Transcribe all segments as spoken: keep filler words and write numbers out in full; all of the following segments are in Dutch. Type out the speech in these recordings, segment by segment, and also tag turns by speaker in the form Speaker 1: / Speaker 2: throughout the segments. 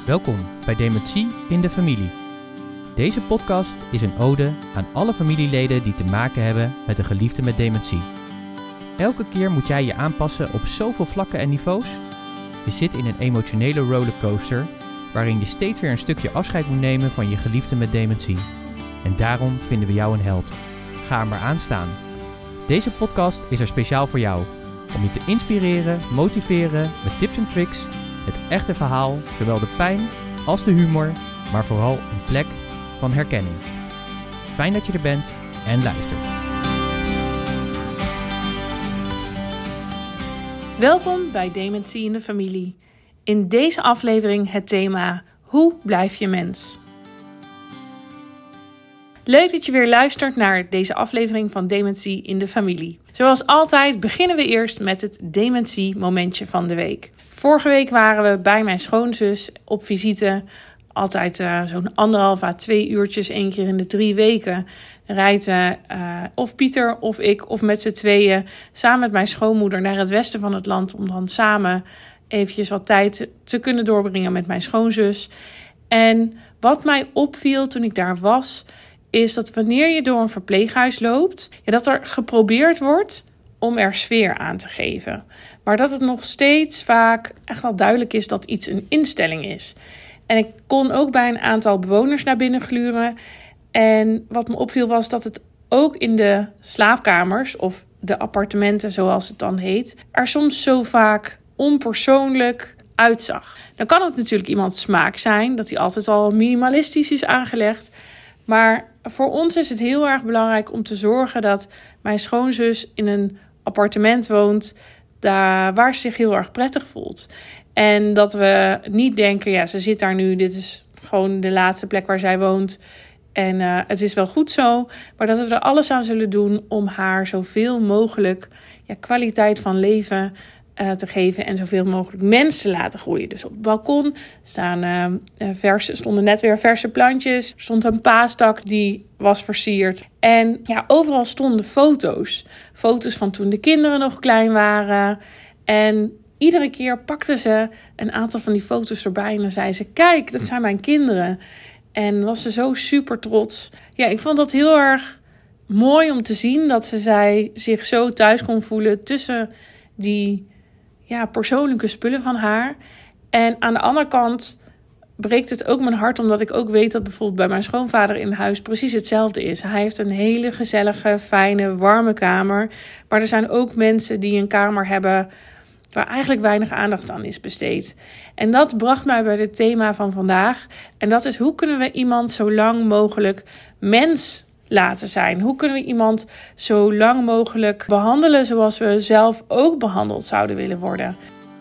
Speaker 1: Welkom bij Dementie in de Familie. Deze podcast is een ode aan alle familieleden die te maken hebben met een geliefde met dementie. Elke keer moet jij je aanpassen op zoveel vlakken en niveaus. Je zit in een emotionele rollercoaster waarin je steeds weer een stukje afscheid moet nemen van je geliefde met dementie. En daarom vinden we jou een held. Ga er maar aan staan. Deze podcast is er speciaal voor jou. Om je te inspireren, motiveren met tips en tricks, het echte verhaal, zowel de pijn als de humor, maar vooral een plek van herkenning. Fijn dat je er bent en luistert.
Speaker 2: Welkom bij Dementie in de Familie. In deze aflevering het thema: hoe blijf je mens? Leuk dat je weer luistert naar deze aflevering van Dementie in de Familie. Zoals altijd beginnen we eerst met het dementie-momentje van de week. Vorige week waren we bij mijn schoonzus op visite. Altijd uh, zo'n anderhalf à twee uurtjes, één keer in de drie weken. Rijdt uh, of Pieter of ik of met z'n tweeën samen met mijn schoonmoeder naar het westen van het land. Om dan samen eventjes wat tijd te kunnen doorbrengen met mijn schoonzus. En wat mij opviel toen ik daar was, is dat wanneer je door een verpleeghuis loopt, ja, dat er geprobeerd wordt om er sfeer aan te geven. Maar dat het nog steeds vaak echt wel duidelijk is dat iets een instelling is. En ik kon ook bij een aantal bewoners naar binnen gluren. En wat me opviel was dat het ook in de slaapkamers of de appartementen, zoals het dan heet, er soms zo vaak onpersoonlijk uitzag. Dan kan het natuurlijk iemands smaak zijn, dat hij altijd al minimalistisch is aangelegd. Maar voor ons is het heel erg belangrijk om te zorgen dat mijn schoonzus in een appartement woont daar, waar ze zich heel erg prettig voelt. En dat we niet denken, ja, ze zit daar nu, dit is gewoon de laatste plek waar zij woont. En uh, het is wel goed zo, maar dat we er alles aan zullen doen om haar zoveel mogelijk ja, kwaliteit van leven uh, te geven en zoveel mogelijk mensen te laten groeien. Dus op het balkon staan, uh, verse, stonden net weer verse plantjes. Er stond een paasdak die was versierd. En ja, overal stonden foto's. Foto's van toen de kinderen nog klein waren. En iedere keer pakte ze een aantal van die foto's erbij en dan zei ze: kijk, dat zijn mijn kinderen. En was ze zo super trots. Ja, ik vond dat heel erg mooi om te zien dat ze zij zich zo thuis kon voelen tussen die ja, persoonlijke spullen van haar. En aan de andere kant breekt het ook mijn hart, omdat ik ook weet dat bijvoorbeeld bij mijn schoonvader in huis precies hetzelfde is. Hij heeft een hele gezellige, fijne, warme kamer. Maar er zijn ook mensen die een kamer hebben waar eigenlijk weinig aandacht aan is besteed. En dat bracht mij bij het thema van vandaag. En dat is: hoe kunnen we iemand zo lang mogelijk mens laten zijn? Hoe kunnen we iemand zo lang mogelijk behandelen zoals we zelf ook behandeld zouden willen worden?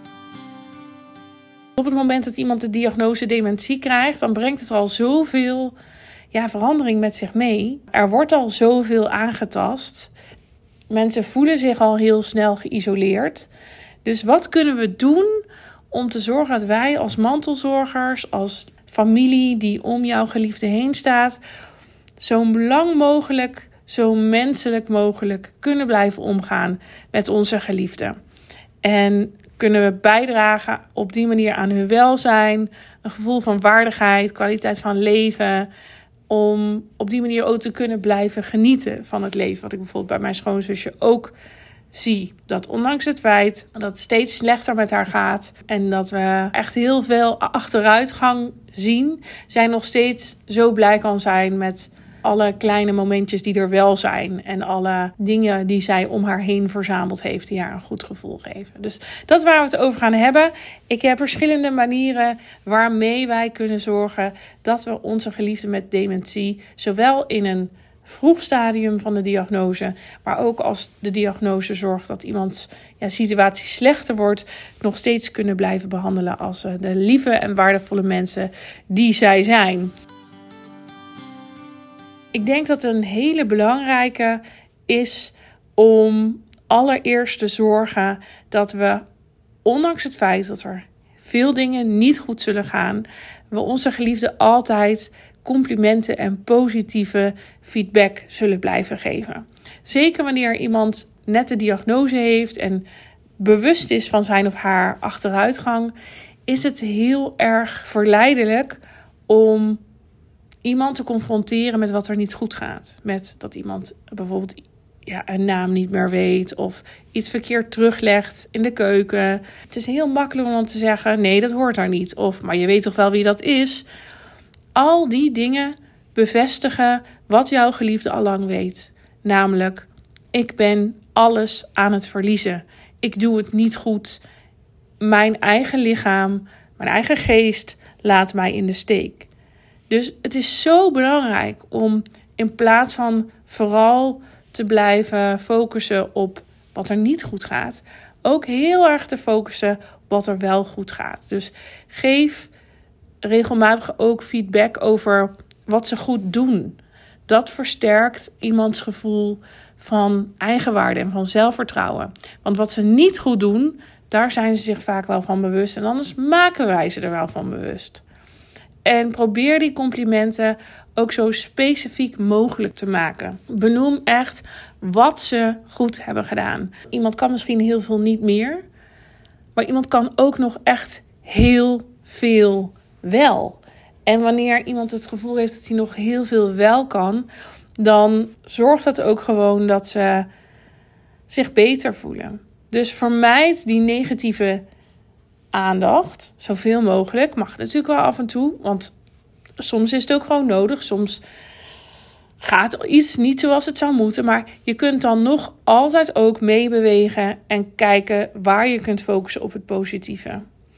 Speaker 2: Op het moment dat iemand de diagnose dementie krijgt, dan brengt het al zoveel ja, verandering met zich mee. Er wordt al zoveel aangetast. Mensen voelen zich al heel snel geïsoleerd. Dus wat kunnen we doen om te zorgen dat wij als mantelzorgers, als familie die om jouw geliefde heen staat, zo lang mogelijk, zo menselijk mogelijk kunnen blijven omgaan met onze geliefden? En kunnen we bijdragen op die manier aan hun welzijn, een gevoel van waardigheid, kwaliteit van leven, om op die manier ook te kunnen blijven genieten van het leven. Wat ik bijvoorbeeld bij mijn schoonzusje ook zie, dat ondanks het feit dat het steeds slechter met haar gaat en dat we echt heel veel achteruitgang zien, zij nog steeds zo blij kan zijn met alle kleine momentjes die er wel zijn en alle dingen die zij om haar heen verzameld heeft die haar een goed gevoel geven. Dus dat is waar we het over gaan hebben. Ik heb verschillende manieren waarmee wij kunnen zorgen dat we onze geliefden met dementie, zowel in een vroeg stadium van de diagnose, maar ook als de diagnose zorgt dat iemands ja, situatie slechter wordt, nog steeds kunnen blijven behandelen als uh, de lieve en waardevolle mensen die zij zijn. Ik denk dat een hele belangrijke is om allereerst te zorgen dat we, ondanks het feit dat er veel dingen niet goed zullen gaan, we onze geliefden altijd complimenten en positieve feedback zullen blijven geven. Zeker wanneer iemand net de diagnose heeft en bewust is van zijn of haar achteruitgang, is het heel erg verleidelijk om iemand te confronteren met wat er niet goed gaat. Met dat iemand bijvoorbeeld ja, een naam niet meer weet of iets verkeerd teruglegt in de keuken. Het is heel makkelijk om te zeggen, nee, dat hoort daar niet. Of, maar je weet toch wel wie dat is? Al die dingen bevestigen wat jouw geliefde al lang weet. Namelijk, ik ben alles aan het verliezen. Ik doe het niet goed. Mijn eigen lichaam, mijn eigen geest laat mij in de steek. Dus het is zo belangrijk om in plaats van vooral te blijven focussen op wat er niet goed gaat, ook heel erg te focussen op wat er wel goed gaat. Dus geef regelmatig ook feedback over wat ze goed doen. Dat versterkt iemands gevoel van eigenwaarde en van zelfvertrouwen. Want wat ze niet goed doen, daar zijn ze zich vaak wel van bewust. En anders maken wij ze er wel van bewust. En probeer die complimenten ook zo specifiek mogelijk te maken. Benoem echt wat ze goed hebben gedaan. Iemand kan misschien heel veel niet meer. Maar iemand kan ook nog echt heel veel wel. En wanneer iemand het gevoel heeft dat hij nog heel veel wel kan, dan zorgt dat ook gewoon dat ze zich beter voelen. Dus vermijd die negatieve aandacht, zoveel mogelijk. Mag natuurlijk wel af en toe, want soms is het ook gewoon nodig. Soms gaat iets niet zoals het zou moeten, maar je kunt dan nog altijd ook meebewegen en kijken waar je kunt focussen op het positieve.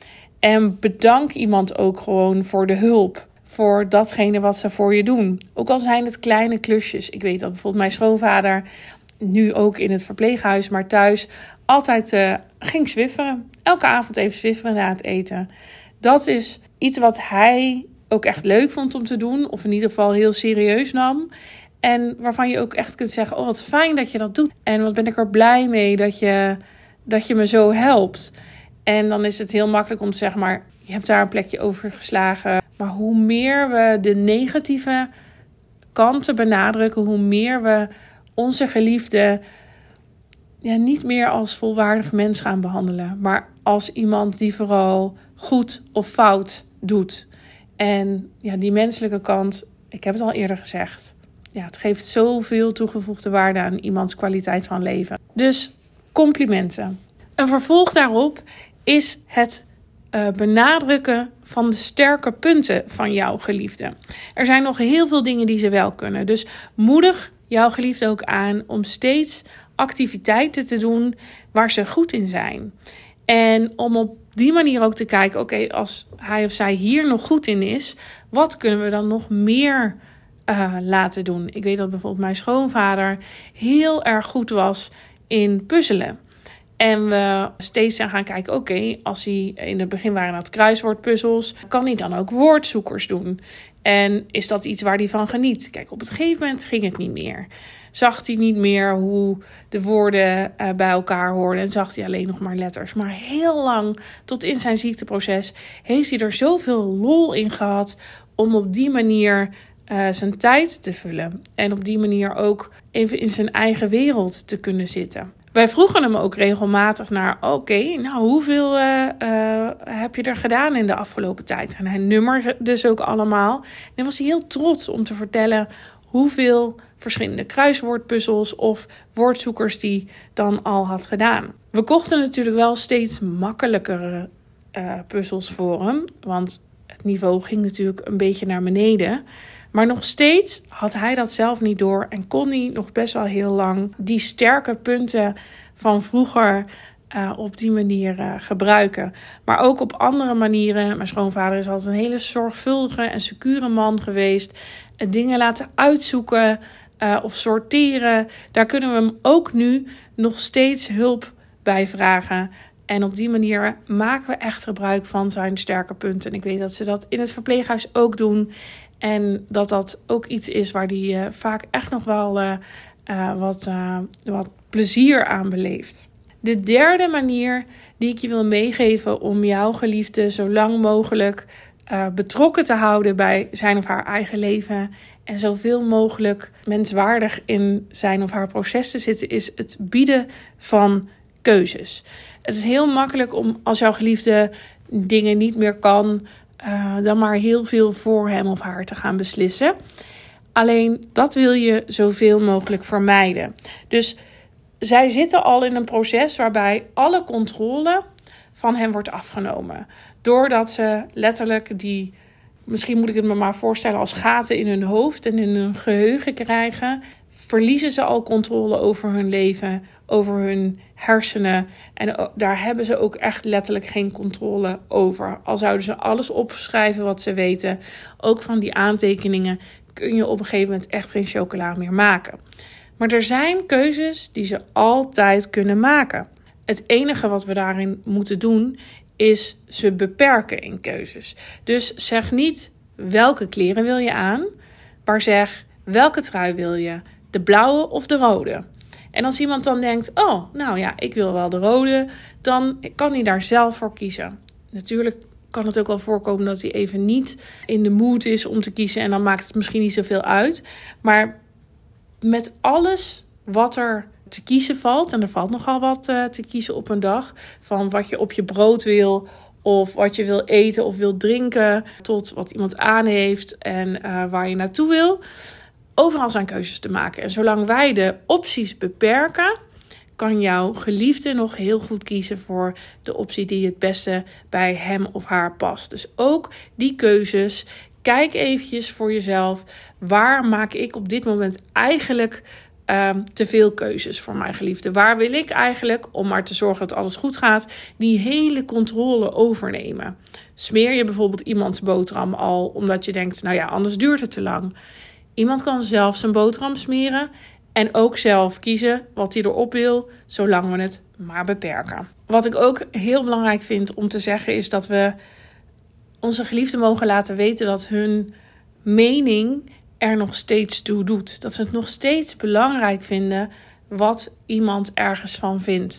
Speaker 2: En bedank iemand ook gewoon voor de hulp, voor datgene wat ze voor je doen. Ook al zijn het kleine klusjes. Ik weet dat bijvoorbeeld mijn schoonvader, nu ook in het verpleeghuis, maar thuis, altijd uh, ging zwifferen. Elke avond even zwifferen na het eten. Dat is iets wat hij ook echt leuk vond om te doen, of in ieder geval heel serieus nam. En waarvan je ook echt kunt zeggen, oh wat fijn dat je dat doet. En wat ben ik er blij mee dat je, dat je me zo helpt. En dan is het heel makkelijk om te zeggen, maar je hebt daar een plekje over geslagen. Maar hoe meer we de negatieve kanten benadrukken, hoe meer we onze geliefde ja, niet meer als volwaardig mens gaan behandelen. Maar als iemand die vooral goed of fout doet. En ja, die menselijke kant, ik heb het al eerder gezegd. Ja, het geeft zoveel toegevoegde waarde aan iemands kwaliteit van leven. Dus complimenten. Een vervolg daarop is het uh, benadrukken van de sterke punten van jouw geliefde. Er zijn nog heel veel dingen die ze wel kunnen. Dus moedig jouw geliefde ook aan om steeds activiteiten te doen waar ze goed in zijn. En om op die manier ook te kijken, oké, okay, als hij of zij hier nog goed in is, wat kunnen we dan nog meer uh, laten doen? Ik weet dat bijvoorbeeld mijn schoonvader heel erg goed was in puzzelen. En we steeds zijn gaan kijken, oké, okay, als hij in het begin waren dat kruiswoordpuzzels, kan hij dan ook woordzoekers doen? En is dat iets waar hij van geniet? Kijk, op het gegeven moment ging het niet meer. Zag hij niet meer hoe de woorden uh, bij elkaar hoorden en zag hij alleen nog maar letters. Maar heel lang, tot in zijn ziekteproces, heeft hij er zoveel lol in gehad om op die manier uh, zijn tijd te vullen. En op die manier ook even in zijn eigen wereld te kunnen zitten. Wij vroegen hem ook regelmatig naar, oké, okay, nou hoeveel uh, uh, heb je er gedaan in de afgelopen tijd? En hij nummerde dus ook allemaal. En dan was hij heel trots om te vertellen hoeveel verschillende kruiswoordpuzzels of woordzoekers die dan al had gedaan. We kochten natuurlijk wel steeds makkelijkere uh, puzzels voor hem, want het niveau ging natuurlijk een beetje naar beneden. Maar nog steeds had hij dat zelf niet door en kon hij nog best wel heel lang die sterke punten van vroeger uh, op die manier uh, gebruiken. Maar ook op andere manieren. Mijn schoonvader is altijd een hele zorgvuldige en secure man geweest. Uh, dingen laten uitzoeken uh, of sorteren. Daar kunnen we hem ook nu nog steeds hulp bij vragen. En op die manier maken we echt gebruik van zijn sterke punten. En ik weet dat ze dat in het verpleeghuis ook doen. En dat dat ook iets is waar die uh, vaak echt nog wel uh, uh, wat, uh, wat plezier aan beleeft. De derde manier die ik je wil meegeven om jouw geliefde zo lang mogelijk uh, betrokken te houden bij zijn of haar eigen leven en zoveel mogelijk menswaardig in zijn of haar proces te zitten, is het bieden van keuzes. Het is heel makkelijk om als jouw geliefde dingen niet meer kan, uh, dan maar heel veel voor hem of haar te gaan beslissen. Alleen dat wil je zoveel mogelijk vermijden. Dus zij zitten al in een proces waarbij alle controle van hen wordt afgenomen. Doordat ze letterlijk die, misschien moet ik het me maar voorstellen als gaten in hun hoofd en in hun geheugen krijgen, verliezen ze al controle over hun leven, over hun hersenen. En daar hebben ze ook echt letterlijk geen controle over. Al zouden ze alles opschrijven wat ze weten, ook van die aantekeningen, kun je op een gegeven moment echt geen chocola meer maken. Maar er zijn keuzes die ze altijd kunnen maken. Het enige wat we daarin moeten doen, is ze beperken in keuzes. Dus zeg niet welke kleren wil je aan, maar zeg welke trui wil je, de blauwe of de rode. En als iemand dan denkt, oh, nou ja, ik wil wel de rode, dan kan hij daar zelf voor kiezen. Natuurlijk kan het ook wel voorkomen dat hij even niet in de mood is om te kiezen en dan maakt het misschien niet zoveel uit. Maar met alles wat er te kiezen valt, en er valt nogal wat uh, te kiezen op een dag, van wat je op je brood wil, of wat je wil eten of wil drinken, tot wat iemand aan heeft en uh, waar je naartoe wil. Overal zijn keuzes te maken. En zolang wij de opties beperken, kan jouw geliefde nog heel goed kiezen voor de optie die het beste bij hem of haar past. Dus ook die keuzes, kijk eventjes voor jezelf, waar maak ik op dit moment eigenlijk Um, te veel keuzes voor mijn geliefde? Waar wil ik eigenlijk, om maar te zorgen dat alles goed gaat, die hele controle overnemen? Smeer je bijvoorbeeld iemands boterham al, omdat je denkt, nou ja, anders duurt het te lang. Iemand kan zelf zijn boterham smeren en ook zelf kiezen wat hij erop wil, zolang we het maar beperken. Wat ik ook heel belangrijk vind om te zeggen, is dat we onze geliefden mogen laten weten dat hun mening er nog steeds toe doet. Dat ze het nog steeds belangrijk vinden wat iemand ergens van vindt.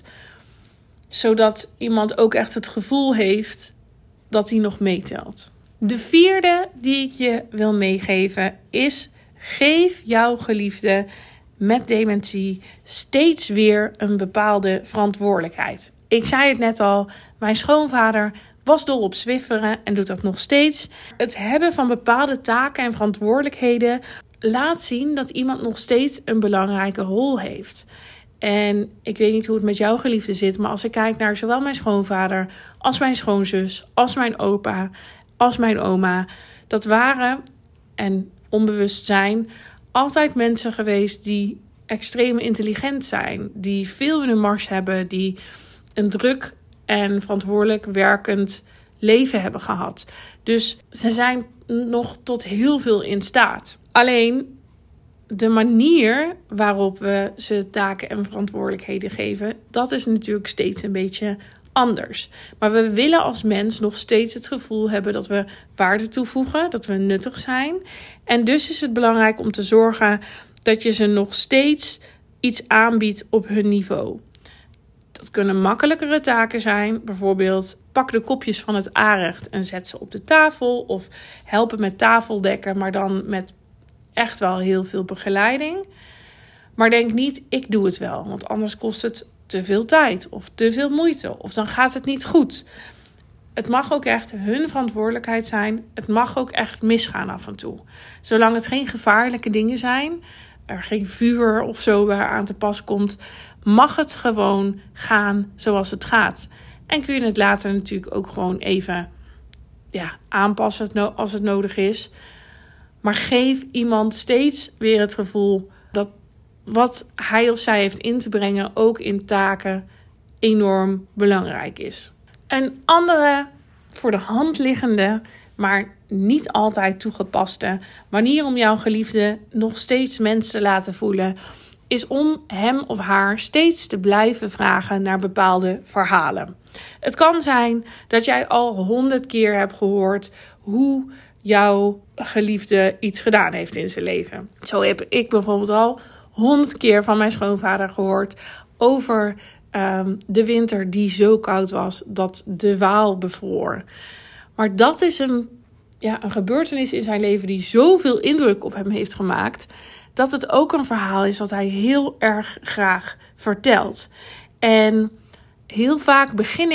Speaker 2: Zodat iemand ook echt het gevoel heeft dat hij nog meetelt. De vierde die ik je wil meegeven is: geef jouw geliefde met dementie steeds weer een bepaalde verantwoordelijkheid. Ik zei het net al, mijn schoonvader was dol op zwifferen en doet dat nog steeds. Het hebben van bepaalde taken en verantwoordelijkheden laat zien dat iemand nog steeds een belangrijke rol heeft. En ik weet niet hoe het met jouw geliefde zit, maar als ik kijk naar zowel mijn schoonvader als mijn schoonzus, als mijn opa, als mijn oma, dat waren, en onbewust zijn, altijd mensen geweest die extreem intelligent zijn, die veel in hun mars hebben, die een druk en verantwoordelijk werkend leven hebben gehad. Dus ze zijn nog tot heel veel in staat. Alleen de manier waarop we ze taken en verantwoordelijkheden geven, dat is natuurlijk steeds een beetje anders. Maar we willen als mens nog steeds het gevoel hebben dat we waarde toevoegen, dat we nuttig zijn. En dus is het belangrijk om te zorgen dat je ze nog steeds iets aanbiedt op hun niveau. Dat kunnen makkelijkere taken zijn. Bijvoorbeeld pak de kopjes van het aanrecht en zet ze op de tafel. Of helpen met tafeldekken, maar dan met echt wel heel veel begeleiding. Maar denk niet, ik doe het wel. Want anders kost het te veel tijd of te veel moeite. Of dan gaat het niet goed. Het mag ook echt hun verantwoordelijkheid zijn. Het mag ook echt misgaan af en toe. Zolang het geen gevaarlijke dingen zijn, er geen vuur of zo waar aan te pas komt, mag het gewoon gaan zoals het gaat. En kun je het later natuurlijk ook gewoon even ja, aanpassen als het nodig is. Maar geef iemand steeds weer het gevoel dat wat hij of zij heeft in te brengen, ook in taken, enorm belangrijk is. Een andere voor de hand liggende, maar niet altijd toegepaste manier om jouw geliefde nog steeds mens te laten voelen, is om hem of haar steeds te blijven vragen naar bepaalde verhalen. Het kan zijn dat jij al honderd keer hebt gehoord hoe jouw geliefde iets gedaan heeft in zijn leven. Zo heb ik bijvoorbeeld al honderd keer van mijn schoonvader gehoord over um, de winter die zo koud was dat de Waal bevroor. Maar dat is een, ja, een gebeurtenis in zijn leven die zoveel indruk op hem heeft gemaakt, dat het ook een verhaal is wat hij heel erg graag vertelt. En heel vaak begin ik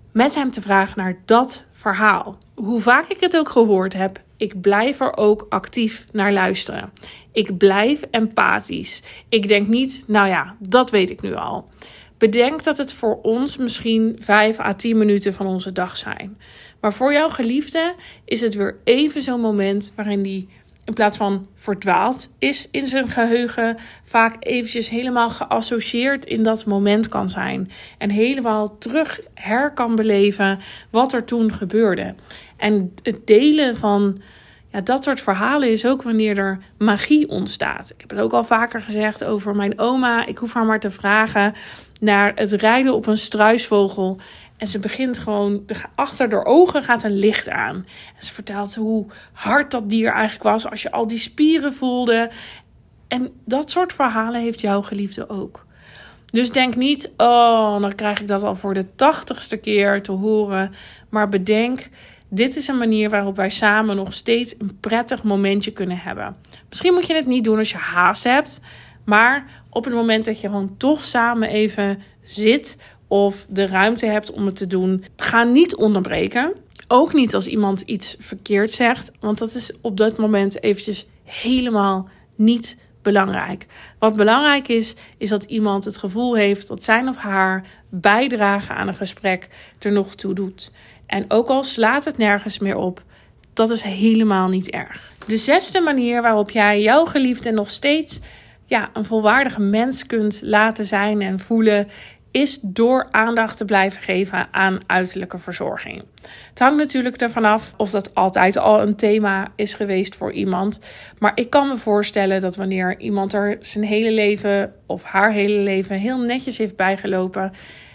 Speaker 2: met hem te vragen naar dat verhaal. Hoe vaak ik het ook gehoord heb, ik blijf er ook actief naar luisteren. Ik blijf empathisch. Ik denk niet, nou ja, dat weet ik nu al. Bedenk dat het voor ons misschien vijf à tien minuten van onze dag zijn. Maar voor jouw geliefde is het weer even zo'n moment waarin die in plaats van verdwaald is in zijn geheugen, vaak eventjes helemaal geassocieerd in dat moment kan zijn. En helemaal terug her kan beleven wat er toen gebeurde. En het delen van ja, dat soort verhalen is ook wanneer er magie ontstaat. Ik heb het ook al vaker gezegd over mijn oma. Ik hoef haar maar te vragen naar het rijden op een struisvogel. En ze begint gewoon, achter haar ogen gaat een licht aan. En ze vertelt hoe hard dat dier eigenlijk was als je al die spieren voelde. En dat soort verhalen heeft jouw geliefde ook. Dus denk niet, oh, dan krijg ik dat al voor de tachtigste keer te horen. Maar bedenk, dit is een manier waarop wij samen nog steeds een prettig momentje kunnen hebben. Misschien moet je het niet doen als je haast hebt. Maar op het moment dat je gewoon toch samen even zit of de ruimte hebt om het te doen, ga niet onderbreken. Ook niet als iemand iets verkeerd zegt, want dat is op dat moment eventjes helemaal niet belangrijk. Wat belangrijk is, is dat iemand het gevoel heeft dat zijn of haar bijdrage aan een gesprek er nog toe doet. En ook al slaat het nergens meer op, dat is helemaal niet erg. De zesde manier waarop jij jouw geliefde nog steeds ja, een volwaardige mens kunt laten zijn en voelen, is door aandacht te blijven geven aan uiterlijke verzorging. Het hangt natuurlijk ervan af of dat altijd al een thema is geweest voor iemand. Maar ik kan me voorstellen dat wanneer iemand er zijn hele leven of haar hele leven heel netjes heeft bijgelopen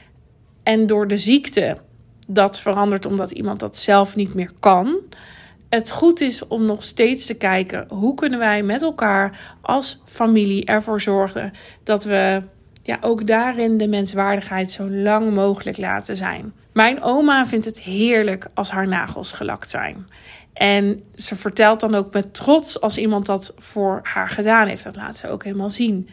Speaker 2: en door de ziekte dat verandert omdat iemand dat zelf niet meer kan, het goed is om nog steeds te kijken hoe kunnen wij met elkaar als familie ervoor zorgen dat we ja, ook daarin de menswaardigheid zo lang mogelijk laten zijn. Mijn oma vindt het heerlijk als haar nagels gelakt zijn. En ze vertelt dan ook met trots als iemand dat voor haar gedaan heeft. Dat laat ze ook helemaal zien.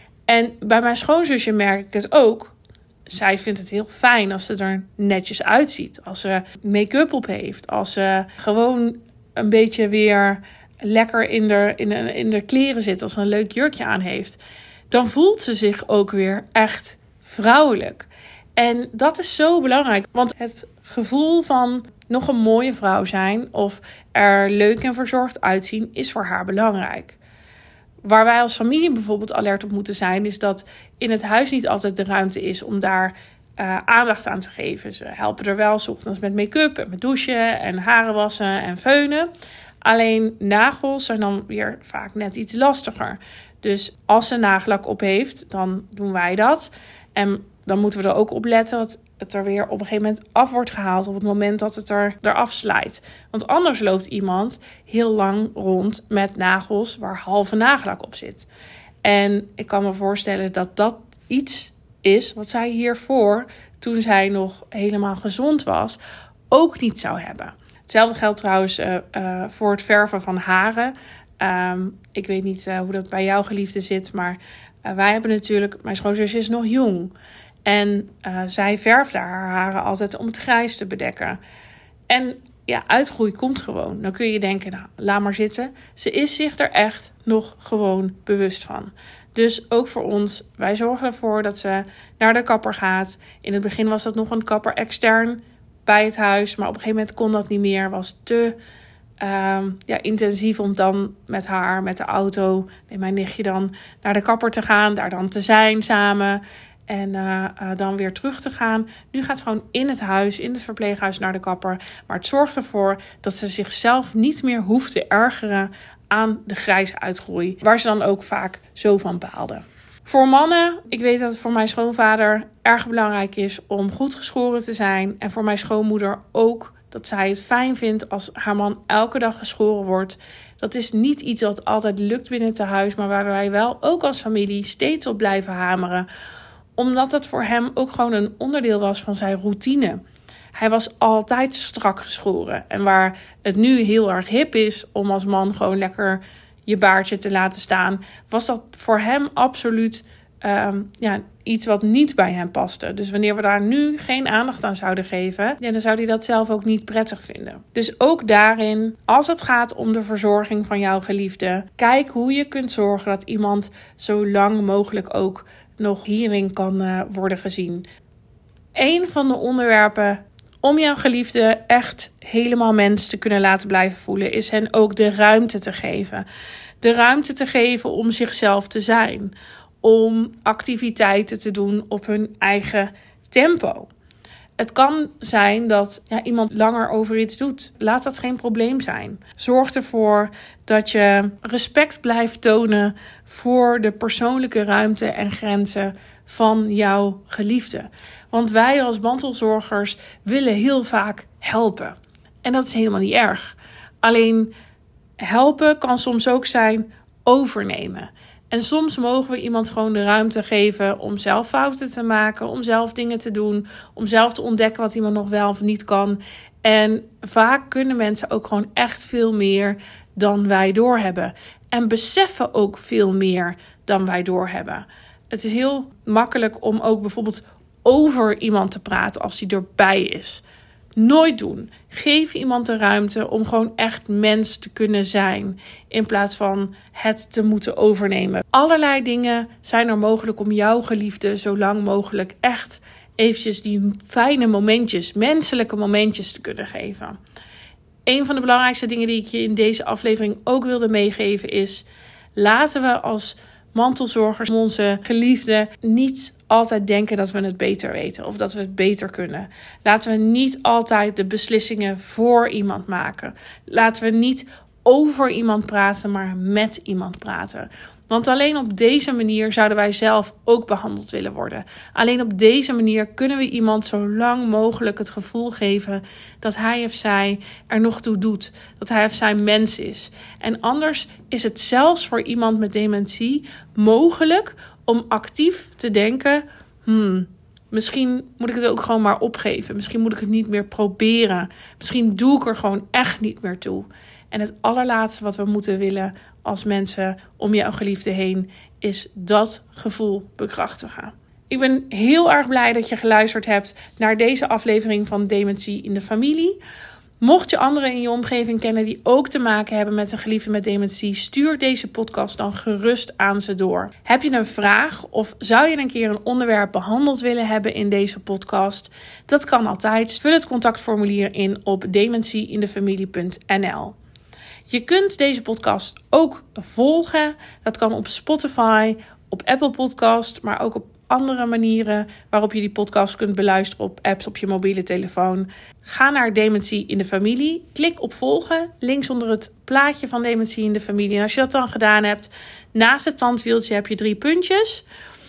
Speaker 2: En bij mijn schoonzusje merk ik het ook. Zij vindt het heel fijn als ze er netjes uitziet. Als ze make-up op heeft. Als ze gewoon een beetje weer lekker in de, in de, in de kleren zit. Als ze een leuk jurkje aan heeft. Dan voelt ze zich ook weer echt vrouwelijk. En dat is zo belangrijk. Want het gevoel van nog een mooie vrouw zijn of er leuk en verzorgd uitzien is voor haar belangrijk. Waar wij als familie bijvoorbeeld alert op moeten zijn, is dat in het huis niet altijd de ruimte is om daar uh, aandacht aan te geven. Ze helpen er wel 's ochtends met make-up en met douchen en haren wassen en feunen. Alleen nagels zijn dan weer vaak net iets lastiger. Dus als ze nagellak op heeft, dan doen wij dat. En dan moeten we er ook op letten dat het er weer op een gegeven moment af wordt gehaald op het moment dat het er eraf slijt. Want anders loopt iemand heel lang rond met nagels waar halve nagellak op zit. En ik kan me voorstellen dat dat iets is wat zij hiervoor, toen zij nog helemaal gezond was, ook niet zou hebben. Hetzelfde geldt trouwens uh, uh, voor het verven van haren. Um, ik weet niet uh, hoe dat bij jouw geliefde zit, maar uh, wij hebben natuurlijk, mijn schoonzusje is nog jong. En uh, zij verfde haar haren altijd om het grijs te bedekken. En ja, uitgroei komt gewoon. Dan kun je denken, nou, laat maar zitten. Ze is zich er echt nog gewoon bewust van. Dus ook voor ons, wij zorgen ervoor dat ze naar de kapper gaat. In het begin was dat nog een kapper extern bij het huis. Maar op een gegeven moment kon dat niet meer. Was te um, ja, intensief om dan met haar, met de auto, met mijn nichtje dan naar de kapper te gaan. Daar dan te zijn samen. En uh, uh, dan weer terug te gaan. Nu gaat ze gewoon in het huis, in het verpleeghuis naar de kapper. Maar het zorgt ervoor dat ze zichzelf niet meer hoeft te ergeren aan de grijze uitgroei. Waar ze dan ook vaak zo van baalde. Voor mannen, ik weet dat het voor mijn schoonvader erg belangrijk is om goed geschoren te zijn. En voor mijn schoonmoeder ook dat zij het fijn vindt als haar man elke dag geschoren wordt. Dat is niet iets dat altijd lukt binnen het huis, maar waar wij wel ook als familie steeds op blijven hameren. Omdat het voor hem ook gewoon een onderdeel was van zijn routine. Hij was altijd strak geschoren. En waar het nu heel erg hip is om als man gewoon lekker je baardje te laten staan, was dat voor hem absoluut um, ja, iets wat niet bij hem paste. Dus wanneer we daar nu geen aandacht aan zouden geven, ja, dan zou hij dat zelf ook niet prettig vinden. Dus ook daarin, als het gaat om de verzorging van jouw geliefde, kijk hoe je kunt zorgen dat iemand zo lang mogelijk ook nog hierin kan uh, worden gezien. Een van de onderwerpen om jouw geliefde echt helemaal mens te kunnen laten blijven voelen, is hen ook de ruimte te geven. De ruimte te geven om zichzelf te zijn. Om activiteiten te doen op hun eigen tempo. Het kan zijn dat ja, iemand langer over iets doet. Laat dat geen probleem zijn. Zorg ervoor dat je respect blijft tonen voor de persoonlijke ruimte en grenzen van jouw geliefde. Want wij als mantelzorgers willen heel vaak helpen. En dat is helemaal niet erg. Alleen helpen kan soms ook zijn overnemen. En soms mogen we iemand gewoon de ruimte geven om zelf fouten te maken, om zelf dingen te doen, om zelf te ontdekken wat iemand nog wel of niet kan. En vaak kunnen mensen ook gewoon echt veel meer dan wij doorhebben. En beseffen ook veel meer dan wij doorhebben. Het is heel makkelijk om ook bijvoorbeeld over iemand te praten als die erbij is. Nooit doen. Geef iemand de ruimte om gewoon echt mens te kunnen zijn, in plaats van het te moeten overnemen. Allerlei dingen zijn er mogelijk om jouw geliefde zo lang mogelijk echt eventjes die fijne momentjes, menselijke momentjes te kunnen geven. Een van de belangrijkste dingen die ik je in deze aflevering ook wilde meegeven is: laten we als mantelzorgers onze geliefden niet altijd denken dat we het beter weten of dat we het beter kunnen. Laten we niet altijd de beslissingen voor iemand maken. Laten we niet over iemand praten, maar met iemand praten. Want alleen op deze manier zouden wij zelf ook behandeld willen worden. Alleen op deze manier kunnen we iemand zo lang mogelijk het gevoel geven dat hij of zij er nog toe doet. Dat hij of zij mens is. En anders is het zelfs voor iemand met dementie mogelijk om actief te denken: Hmm, misschien moet ik het ook gewoon maar opgeven. Misschien moet ik het niet meer proberen. Misschien doe ik er gewoon echt niet meer toe. En het allerlaatste wat we moeten willen als mensen om jouw geliefde heen is dat gevoel bekrachtigen. Ik ben heel erg blij dat je geluisterd hebt naar deze aflevering van Dementie in de Familie. Mocht je anderen in je omgeving kennen die ook te maken hebben met een geliefde met dementie, stuur deze podcast dan gerust aan ze door. Heb je een vraag of zou je een keer een onderwerp behandeld willen hebben in deze podcast? Dat kan altijd. Vul het contactformulier in op dementie in de familie punt n l. Je kunt deze podcast ook volgen. Dat kan op Spotify, op Apple Podcast, maar ook op andere manieren waarop je die podcast kunt beluisteren op apps op je mobiele telefoon. Ga naar Dementie in de Familie. Klik op volgen, links onder het plaatje van Dementie in de Familie. En als je dat dan gedaan hebt, naast het tandwieltje heb je drie puntjes.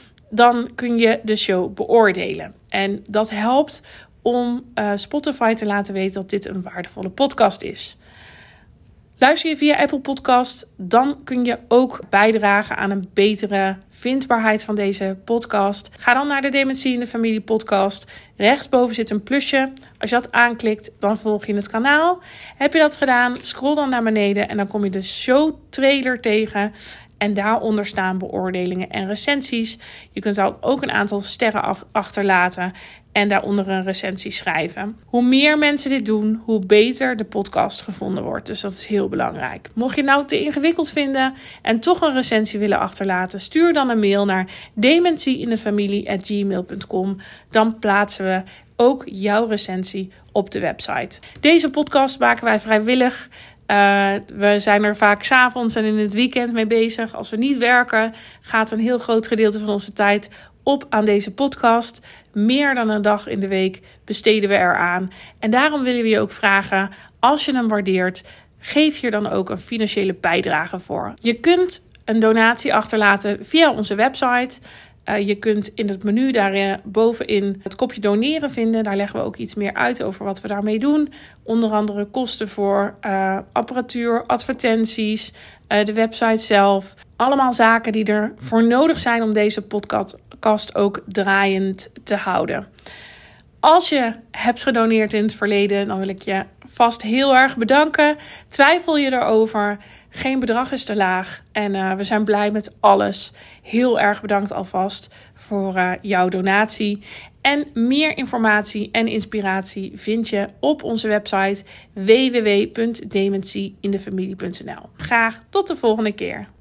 Speaker 2: Dan kun je de show beoordelen. En dat helpt om uh, Spotify te laten weten dat dit een waardevolle podcast is. Luister je via Apple Podcast, dan kun je ook bijdragen aan een betere vindbaarheid van deze podcast. Ga dan naar de Dementie in de Familie podcast. Rechtsboven zit een plusje. Als je dat aanklikt, dan volg je het kanaal. Heb je dat gedaan, scroll dan naar beneden en dan kom je de show trailer tegen. En daaronder staan beoordelingen en recensies. Je kunt ook een aantal sterren af- achterlaten en daaronder een recensie schrijven. Hoe meer mensen dit doen, hoe beter de podcast gevonden wordt. Dus dat is heel belangrijk. Mocht je nou te ingewikkeld vinden en toch een recensie willen achterlaten, stuur dan een mail naar dementie in de familie at gmail punt com. Dan plaatsen we ook jouw recensie op de website. Deze podcast maken wij vrijwillig. Uh, we zijn er vaak 's avonds en in het weekend mee bezig. Als we niet werken, gaat een heel groot gedeelte van onze tijd op aan deze podcast. Meer dan een dag in de week besteden we eraan. En daarom willen we je ook vragen, als je hem waardeert, geef hier dan ook een financiële bijdrage voor. Je kunt een donatie achterlaten via onze website. Uh, je kunt in het menu daar uh, bovenin het kopje doneren vinden. Daar leggen we ook iets meer uit over wat we daarmee doen. Onder andere kosten voor uh, apparatuur, advertenties, uh, de website zelf. Allemaal zaken die er voor nodig zijn om deze podcast ook draaiend te houden. Als je hebt gedoneerd in het verleden, dan wil ik je vast heel erg bedanken. Twijfel je erover? Geen bedrag is te laag. En uh, we zijn blij met alles. Heel erg bedankt alvast voor uh, jouw donatie. En meer informatie en inspiratie vind je op onze website w w w punt dementie in de familie punt n l. Graag tot de volgende keer.